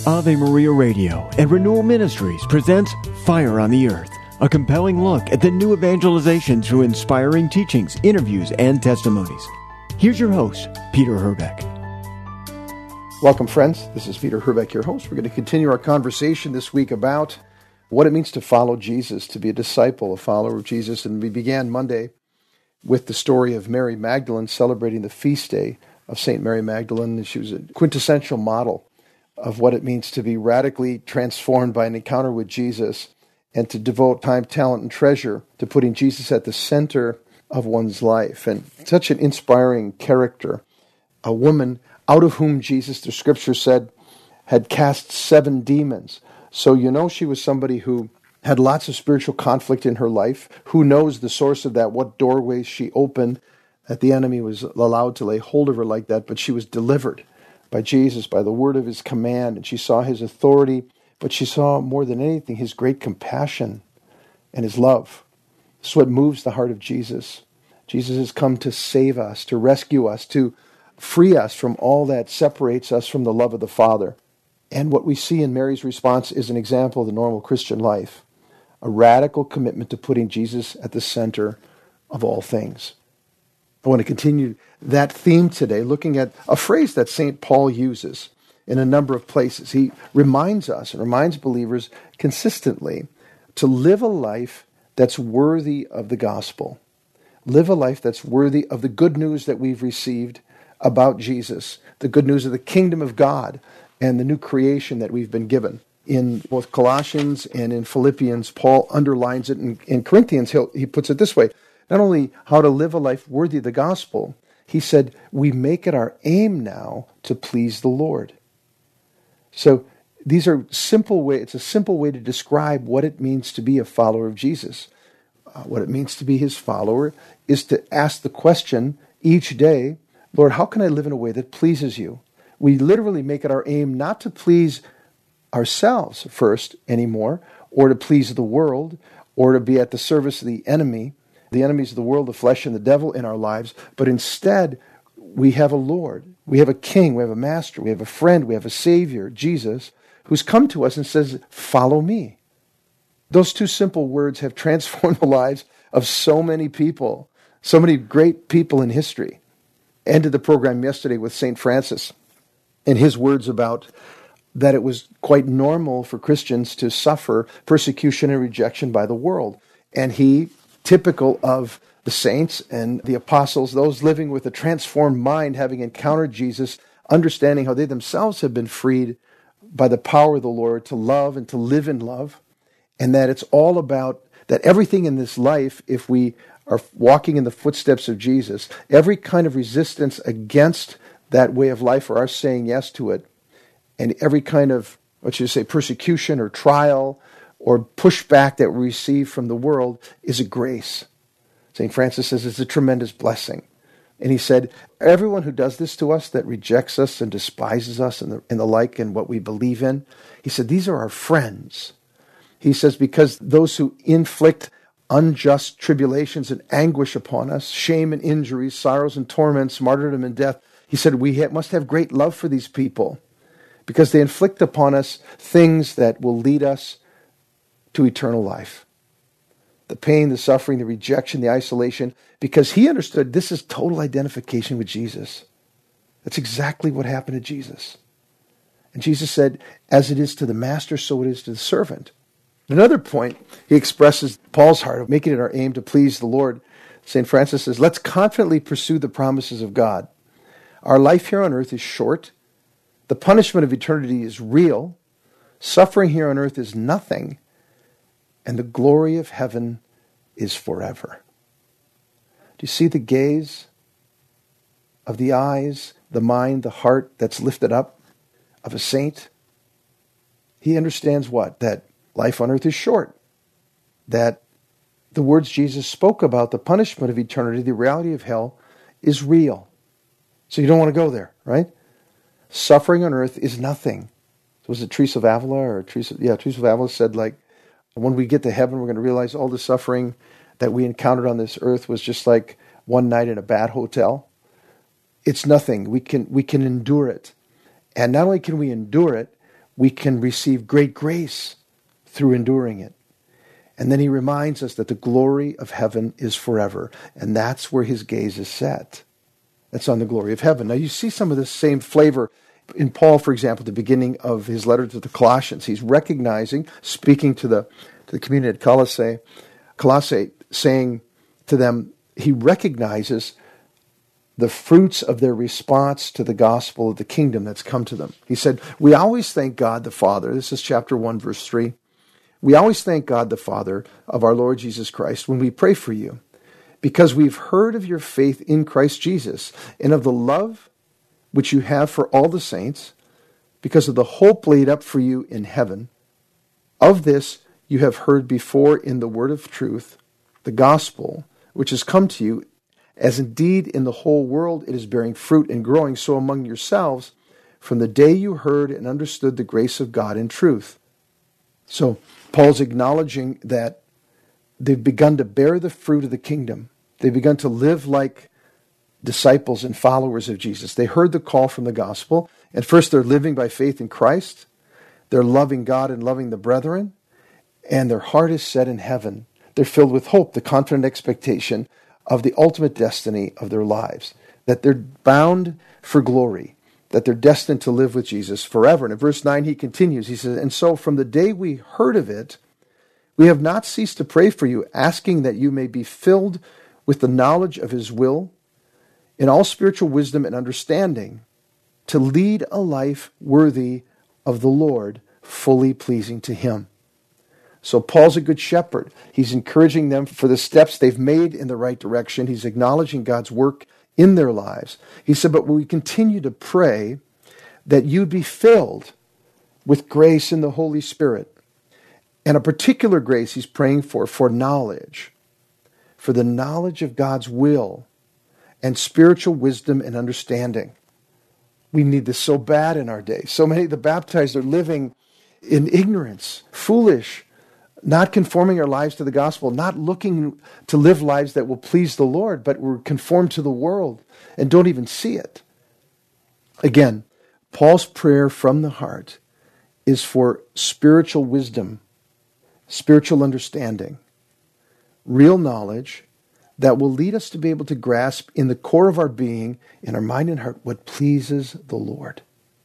Ave Maria Radio and Renewal Ministries presents Fire on the Earth, a compelling look at the new evangelization through inspiring teachings, interviews, and testimonies. Here's your host, Peter Herbeck. Welcome, friends. This is Peter Herbeck, your host. We're going to continue our conversation this week about what it means to follow Jesus, to be a disciple, a follower of Jesus. And we began Monday with the story of Mary Magdalene celebrating the feast day of St. Mary Magdalene. She was a quintessential model of what it means to be radically transformed by an encounter with Jesus and to devote time, talent, and treasure to putting Jesus at the center of one's life. And such an inspiring character, a woman out of whom Jesus, the scripture said, had cast 7 demons. So you know she was somebody who had lots of spiritual conflict in her life. Who knows the source of that, what doorways she opened, that the enemy was allowed to lay hold of her like that, but she was delivered by Jesus, by the word of his command, and she saw his authority, but she saw more than anything his great compassion and his love. This is what moves the heart of Jesus. Jesus has come to save us, to rescue us, to free us from all that separates us from the love of the Father. And what we see in Mary's response is an example of the normal Christian life, a radical commitment to putting Jesus at the center of all things. I want to continue that theme today, looking at a phrase that St. Paul uses in a number of places. He reminds us and reminds believers consistently to live a life that's worthy of the gospel. Live a life that's worthy of the good news that we've received about Jesus, the good news of the kingdom of God and the new creation that we've been given. In both Colossians and in Philippians, Paul underlines it. In Corinthians, he puts it this way: not only how to live a life worthy of the gospel, he said, we make it our aim now to please the Lord. So these are simple way. It's a simple way to describe what it means to be a follower of Jesus. What it means to be his follower is to ask the question each day, Lord, how can I live in a way that pleases you? We literally make it our aim not to please ourselves first anymore, or to please the world, or to be at the service of the enemies of the world, the flesh and the devil in our lives, but instead we have a Lord, we have a King, we have a Master, we have a friend, we have a Savior, Jesus, who's come to us and says, follow me. Those 2 simple words have transformed the lives of so many people, so many great people in history. Ended the program yesterday with St. Francis and his words about that it was quite normal for Christians to suffer persecution and rejection by the world. And he, typical of the saints and the apostles, those living with a transformed mind, having encountered Jesus, understanding how they themselves have been freed by the power of the Lord to love and to live in love, and that it's all about that everything in this life, if we are walking in the footsteps of Jesus, every kind of resistance against that way of life or our saying yes to it, and every kind of, persecution or trial or pushback that we receive from the world is a grace. St. Francis says it's a tremendous blessing. And he said, everyone who does this to us, that rejects us and despises us and the like and what we believe in, he said, these are our friends. He says, because those who inflict unjust tribulations and anguish upon us, shame and injuries, sorrows and torments, martyrdom and death, he said, we must have great love for these people because they inflict upon us things that will lead us to eternal life. The pain, the suffering, the rejection, the isolation, because he understood this is total identification with Jesus. That's exactly what happened to Jesus. And Jesus said, as it is to the master, so it is to the servant. Another point, he expresses Paul's heart of making it our aim to please the Lord. St. Francis says, let's confidently pursue the promises of God. Our life here on earth is short. The punishment of eternity is real. Suffering here on earth is nothing. And the glory of heaven is forever. Do you see the gaze of the eyes, the mind, the heart that's lifted up of a saint? He understands what? That life on earth is short. That the words Jesus spoke about, the punishment of eternity, the reality of hell, is real. So you don't want to go there, right? Suffering on earth is nothing. Was it Teresa of Avila Teresa of Avila said, when we get to heaven, we're going to realize all the suffering that we encountered on this earth was just like one night in a bad hotel. It's nothing. We can endure it. And not only can we endure it, we can receive great grace through enduring it. And then he reminds us that the glory of heaven is forever, and that's where his gaze is set. That's on the glory of heaven. Now you see some of this same flavor in Paul, for example, at the beginning of his letter to the Colossians. He's recognizing, speaking to the community at Colossae, saying to them, he recognizes the fruits of their response to the gospel of the kingdom that's come to them. He said, we always thank God the Father. This is chapter 1, verse 3. We always thank God the Father of our Lord Jesus Christ when we pray for you, because we've heard of your faith in Christ Jesus and of the love which you have for all the saints, because of the hope laid up for you in heaven. Of this you have heard before in the word of truth, the gospel, which has come to you, as indeed in the whole world it is bearing fruit and growing, so among yourselves, from the day you heard and understood the grace of God in truth. So Paul's acknowledging that they've begun to bear the fruit of the kingdom. They've begun to live like disciples and followers of Jesus. They heard the call from the gospel, and first they're living by faith in Christ. They're loving God and loving the brethren, and their heart is set in heaven. They're filled with hope, the confident expectation of the ultimate destiny of their lives, that they're bound for glory, that they're destined to live with Jesus forever. And in verse 9 he continues, he says, and so from the day we heard of it, we have not ceased to pray for you, asking that you may be filled with the knowledge of his will, in all spiritual wisdom and understanding, to lead a life worthy of the Lord, fully pleasing to him. So Paul's a good shepherd. He's encouraging them for the steps they've made in the right direction. He's acknowledging God's work in their lives. He said, but we continue to pray that you'd be filled with grace in the Holy Spirit. And a particular grace he's praying for knowledge, for the knowledge of God's will and spiritual wisdom and understanding. We need this so bad in our day. So many of the baptized are living in ignorance, foolish, not conforming our lives to the gospel, not looking to live lives that will please the Lord, but we're conformed to the world and don't even see it. Again, Paul's prayer from the heart is for spiritual wisdom, spiritual understanding, real knowledge that will lead us to be able to grasp in the core of our being, in our mind and heart, what pleases the Lord.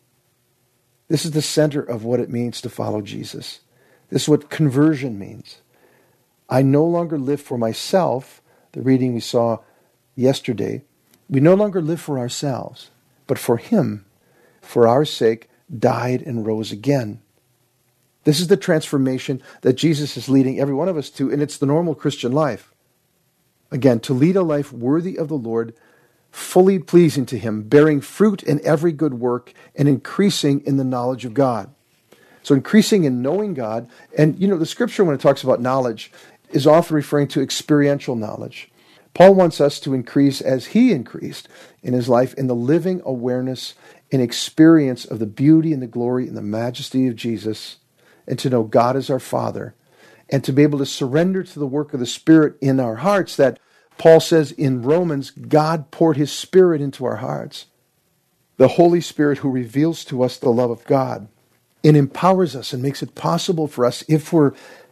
This is the center of what it means to follow Jesus. This is what conversion means. I no longer live for myself, the reading we saw yesterday. We no longer live for ourselves, but for him, for our sake, died and rose again. This is the transformation that Jesus is leading every one of us to, and it's the normal Christian life. Again, to lead a life worthy of the Lord, fully pleasing to him, bearing fruit in every good work, and increasing in the knowledge of God. So increasing in knowing God, and the scripture when it talks about knowledge is often referring to experiential knowledge. Paul wants us to increase as he increased in his life in the living awareness and experience of the beauty and the glory and the majesty of Jesus, and to know God as our Father, and to be able to surrender to the work of the Spirit in our hearts that Paul says in Romans, God poured his Spirit into our hearts. The Holy Spirit who reveals to us the love of God and empowers us and makes it possible for us, if we're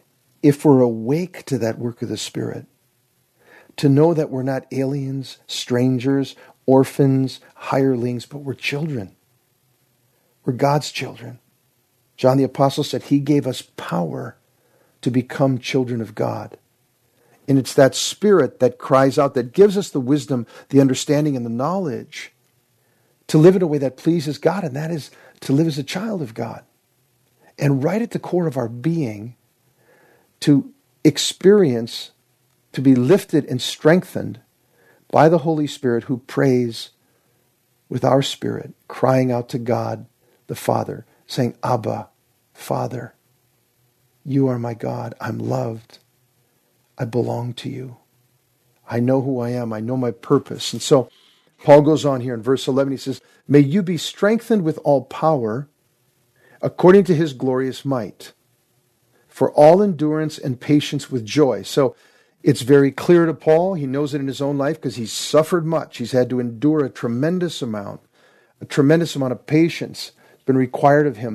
awake to that work of the Spirit, to know that we're not aliens, strangers, orphans, hirelings, but we're children. We're God's children. John the Apostle said he gave us power to become children of God. And it's that Spirit that cries out, that gives us the wisdom, the understanding, and the knowledge to live in a way that pleases God, and that is to live as a child of God. And right at the core of our being, to experience, to be lifted and strengthened by the Holy Spirit who prays with our spirit, crying out to God the Father, saying, Abba, Father, you are my God. I'm loved. I belong to you. I know who I am. I know my purpose. And so Paul goes on here in verse 11. He says, may you be strengthened with all power according to his glorious might, for all endurance and patience with joy. So it's very clear to Paul. He knows it in his own life because he's suffered much. He's had to endure a tremendous amount of patience has been required of him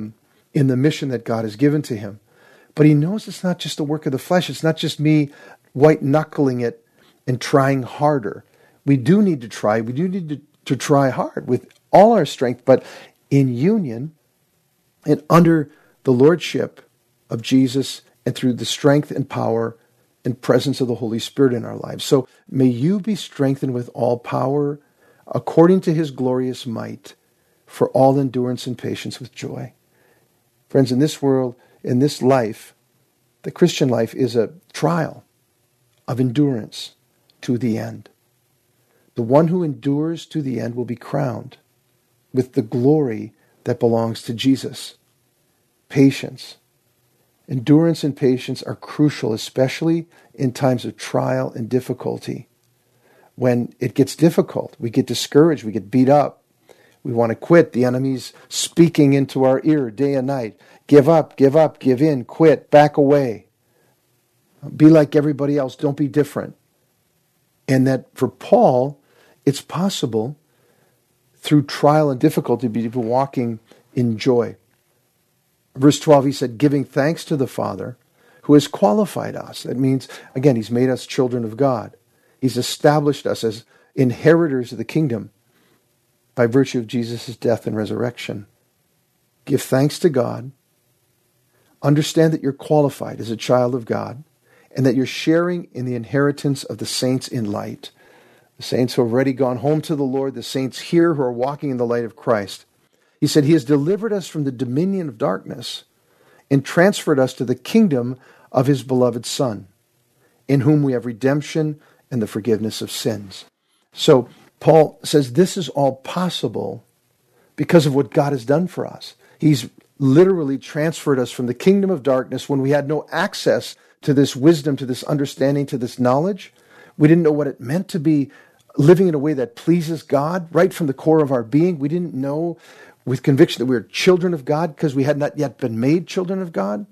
in the mission that God has given to him. But he knows it's not just the work of the flesh. It's not just me white-knuckling it and trying harder. We do need to try. We do need to try hard with all our strength, but in union and under the lordship of Jesus and through the strength and power and presence of the Holy Spirit in our lives. So may you be strengthened with all power according to his glorious might for all endurance and patience with joy. Friends, in this world, in this life, the Christian life is a trial of endurance to the end. The one who endures to the end will be crowned with the glory that belongs to Jesus. Patience. Endurance and patience are crucial, especially in times of trial and difficulty. When it gets difficult, we get discouraged, we get beat up, we want to quit. The enemy's speaking into our ear day and night. Give up, give in, quit, back away. Be like everybody else, don't be different. And that for Paul, it's possible through trial and difficulty to be walking in joy. Verse 12, he said, giving thanks to the Father who has qualified us. That means, again, he's made us children of God. He's established us as inheritors of the kingdom by virtue of Jesus' death and resurrection. Give thanks to God. Understand that you're qualified as a child of God and that you're sharing in the inheritance of the saints in light. The saints who have already gone home to the Lord, the saints here who are walking in the light of Christ. He said, he has delivered us from the dominion of darkness and transferred us to the kingdom of his beloved Son, in whom we have redemption and the forgiveness of sins. So Paul says this is all possible because of what God has done for us. He's literally transferred us from the kingdom of darkness when we had no access to this wisdom, to this understanding, to this knowledge. We didn't know what it meant to be living in a way that pleases God right from the core of our being. We didn't know with conviction that we were children of God because we had not yet been made children of God.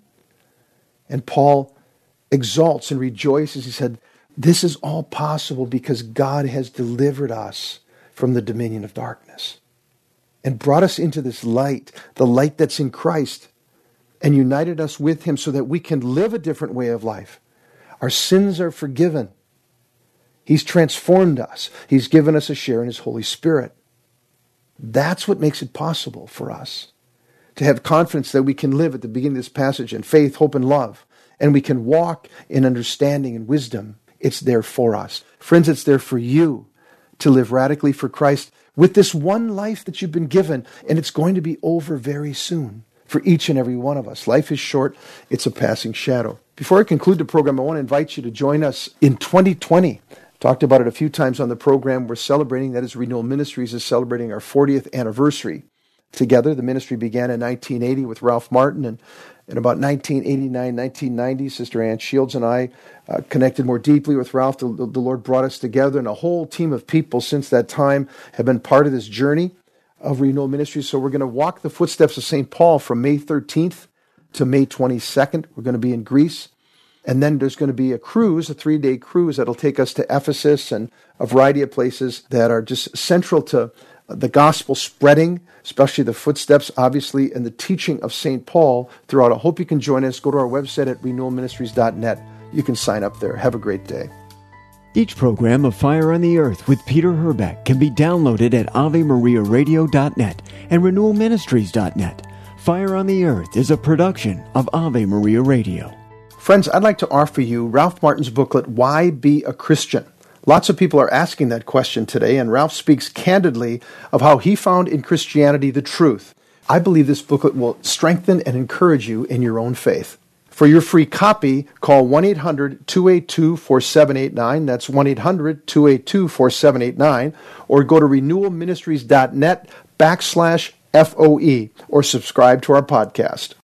And Paul exalts and rejoices. He said, this is all possible because God has delivered us from the dominion of darkness and brought us into this light, the light that's in Christ, and united us with him so that we can live a different way of life. Our sins are forgiven. He's transformed us. He's given us a share in his Holy Spirit. That's what makes it possible for us to have confidence that we can live at the beginning of this passage in faith, hope, and love, and we can walk in understanding and wisdom. It's there for us. Friends, it's there for you to live radically for Christ with this one life that you've been given, and it's going to be over very soon for each and every one of us. Life is short. It's a passing shadow. Before I conclude the program, I want to invite you to join us in 2020. Talked about it a few times on the program. We're celebrating, that is, Renewal Ministries is celebrating our 40th anniversary. Together, the ministry began in 1980 with Ralph Martin, and in about 1989, 1990, Sister Ann Shields and I connected more deeply with Ralph. The Lord brought us together, and a whole team of people since that time have been part of this journey of Renewal Ministries. So we're going to walk the footsteps of St. Paul from May 13th to May 22nd. We're going to be in Greece. And then there's going to be a cruise, a 3-day cruise that'll take us to Ephesus and a variety of places that are just central to the gospel spreading, especially the footsteps, obviously, and the teaching of St. Paul throughout. I hope you can join us. Go to our website at renewalministries.net. You can sign up there. Have a great day. Each program of Fire on the Earth with Peter Herbeck can be downloaded at AveMariaRadio.net and RenewalMinistries.net. Fire on the Earth is a production of Ave Maria Radio. Friends, I'd like to offer you Ralph Martin's booklet, Why Be a Christian? Lots of people are asking that question today, and Ralph speaks candidly of how he found in Christianity the truth. I believe this booklet will strengthen and encourage you in your own faith. For your free copy, call 1-800-282-4789. That's 1-800-282-4789. Or go to renewalministries.net/FOE or subscribe to our podcast.